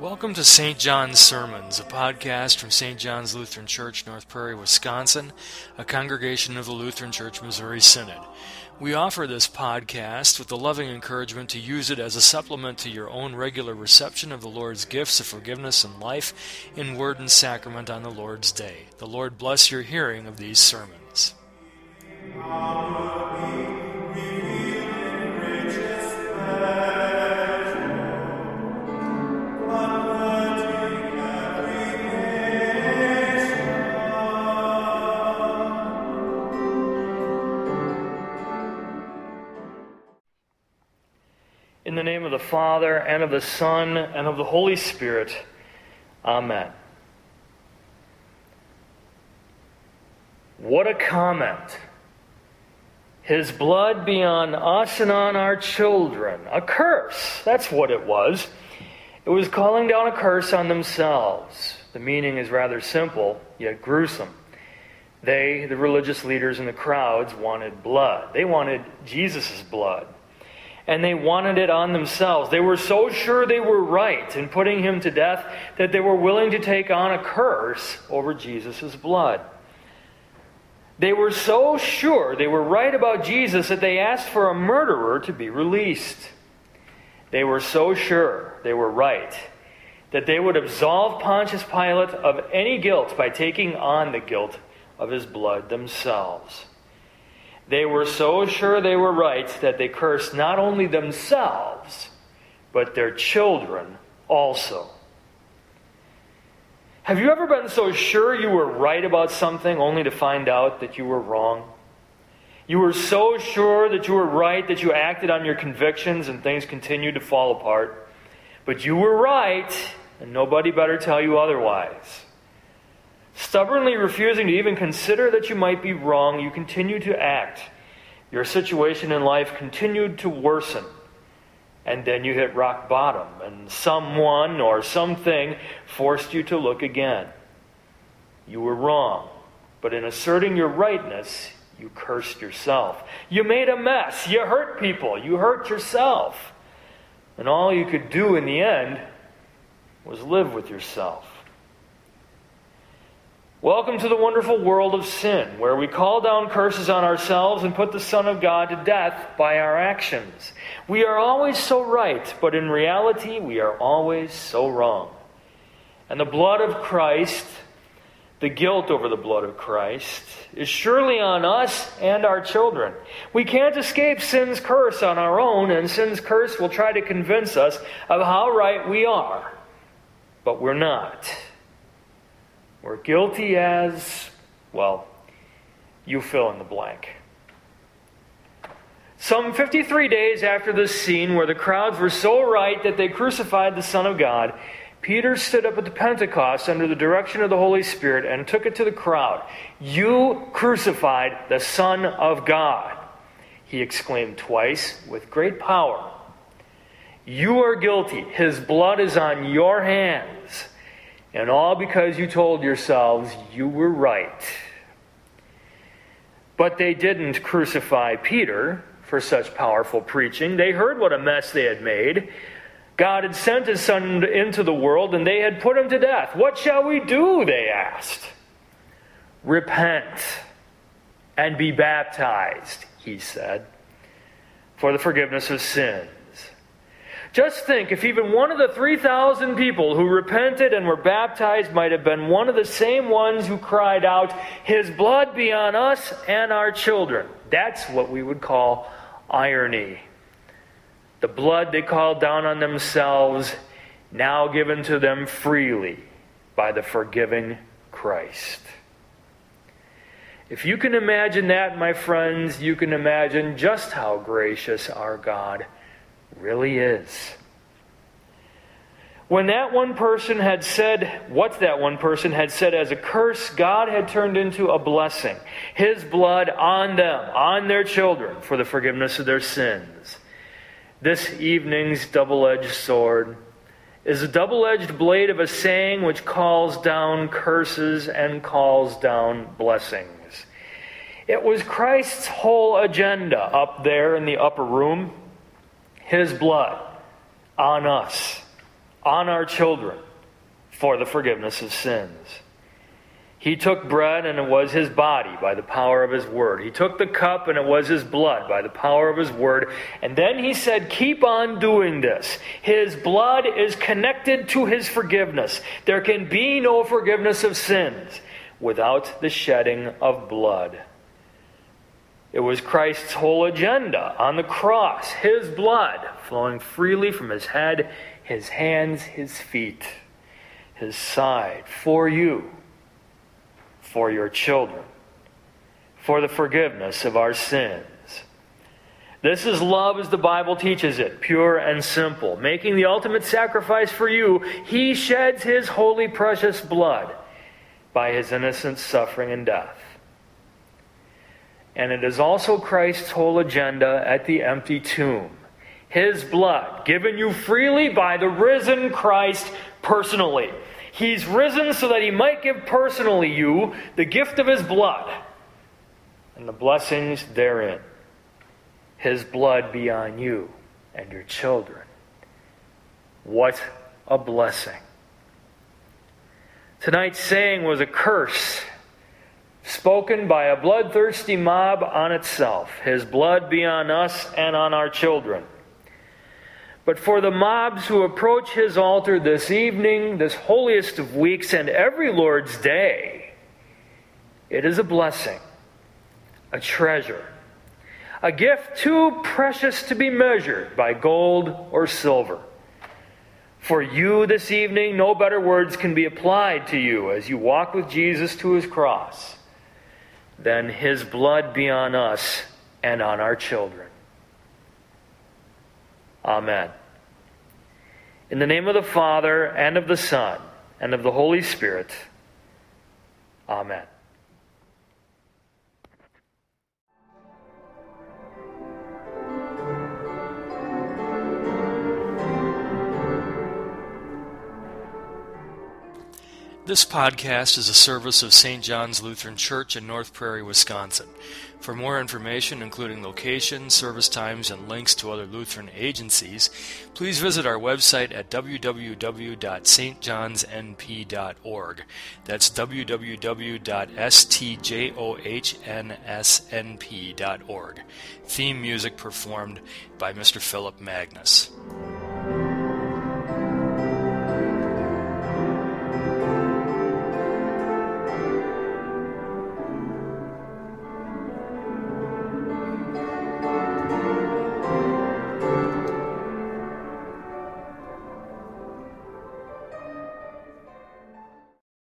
Welcome to St. John's Sermons, a podcast from St. John's Lutheran Church, North Prairie, Wisconsin, a congregation of the Lutheran Church Missouri Synod. We offer this podcast with the loving encouragement to use it as a supplement to your own regular reception of the Lord's gifts of forgiveness and life in word and sacrament on the Lord's Day. The Lord bless your hearing of these sermons. In the name of the Father, and of the Son, and of the Holy Spirit. Amen. What a comment. His blood be on us and on our children. A curse. That's what it was. It was calling down a curse on themselves. The meaning is rather simple, yet gruesome. They, the religious leaders in the crowds, wanted blood. They wanted Jesus' blood. And they wanted it on themselves. They were so sure they were right in putting him to death that they were willing to take on a curse over Jesus' blood. They were so sure they were right about Jesus that they asked for a murderer to be released. They were so sure they were right that they would absolve Pontius Pilate of any guilt by taking on the guilt of his blood themselves. They were so sure they were right that they cursed not only themselves, but their children also. Have you ever been so sure you were right about something only to find out that you were wrong? You were so sure that you were right that you acted on your convictions and things continued to fall apart. But you were right, and nobody better tell you otherwise. Stubbornly refusing to even consider that you might be wrong, you continued to act. Your situation in life continued to worsen. And then you hit rock bottom, and someone or something forced you to look again. You were wrong, but in asserting your rightness, you cursed yourself. You made a mess. You hurt people. You hurt yourself. And all you could do in the end was live with yourself. Welcome to the wonderful world of sin, where we call down curses on ourselves and put the Son of God to death by our actions. We are always so right, but in reality, we are always so wrong. And the blood of Christ, the guilt over the blood of Christ, is surely on us and our children. We can't escape sin's curse on our own, and sin's curse will try to convince us of how right we are. But we're not. We're guilty as, well, you fill in the blank. Some 53 days after this scene where the crowds were so right that they crucified the Son of God, Peter stood up at the Pentecost under the direction of the Holy Spirit and took it to the crowd. "You crucified the Son of God," he exclaimed twice with great power. "You are guilty. His blood is on your hands. And all because you told yourselves you were right." But they didn't crucify Peter for such powerful preaching. They heard what a mess they had made. God had sent his Son into the world, and they had put him to death. "What shall we do?" they asked. "Repent and be baptized," he said, "for the forgiveness of sins." Just think if even one of the 3,000 people who repented and were baptized might have been one of the same ones who cried out, "His blood be on us and our children." That's what we would call irony. The blood they called down on themselves, now given to them freely by the forgiving Christ. If you can imagine that, my friends, you can imagine just how gracious our God really is. When that one person had said what that one person had said as a curse, God had turned into a blessing. His blood on them, on their children, for the forgiveness of their sins. This evening's double-edged sword is a double-edged blade of a saying which calls down curses and calls down blessings. It was Christ's whole agenda up there in the upper room. His blood on us on our children for the forgiveness of sins. He took bread, and it was his body by the power of his word. He took the cup, and it was his blood by the power of his word. And then he said, keep on doing this. His blood is connected to his forgiveness. There can be no forgiveness of sins without the shedding of blood. It was Christ's whole agenda on the cross, his blood flowing freely from his head, his hands, his feet, his side, for you, for your children, for the forgiveness of our sins. This is love as the Bible teaches it, pure and simple. Making the ultimate sacrifice for you, he sheds his holy, precious blood by his innocent suffering and death. And it is also Christ's whole agenda at the empty tomb. His blood, given you freely by the risen Christ personally. He's risen so that he might give personally you the gift of his blood and the blessings therein. His blood be on you and your children. What a blessing. Tonight's saying was a curse spoken by a bloodthirsty mob on itself. His blood be on us and on our children. But for the mobs who approach his altar this evening, this holiest of weeks, and every Lord's Day, it is a blessing, a treasure, a gift too precious to be measured by gold or silver. For you this evening, no better words can be applied to you as you walk with Jesus to his cross than his blood be on us and on our children. Amen. In the name of the Father, and of the Son, and of the Holy Spirit. Amen. This podcast is a service of St. John's Lutheran Church in North Prairie, Wisconsin. For more information, including location, service times, and links to other Lutheran agencies, please visit our website at www.stjohnsnp.org. That's www.stjohnsnp.org. Theme music performed by Mr. Philip Magnus.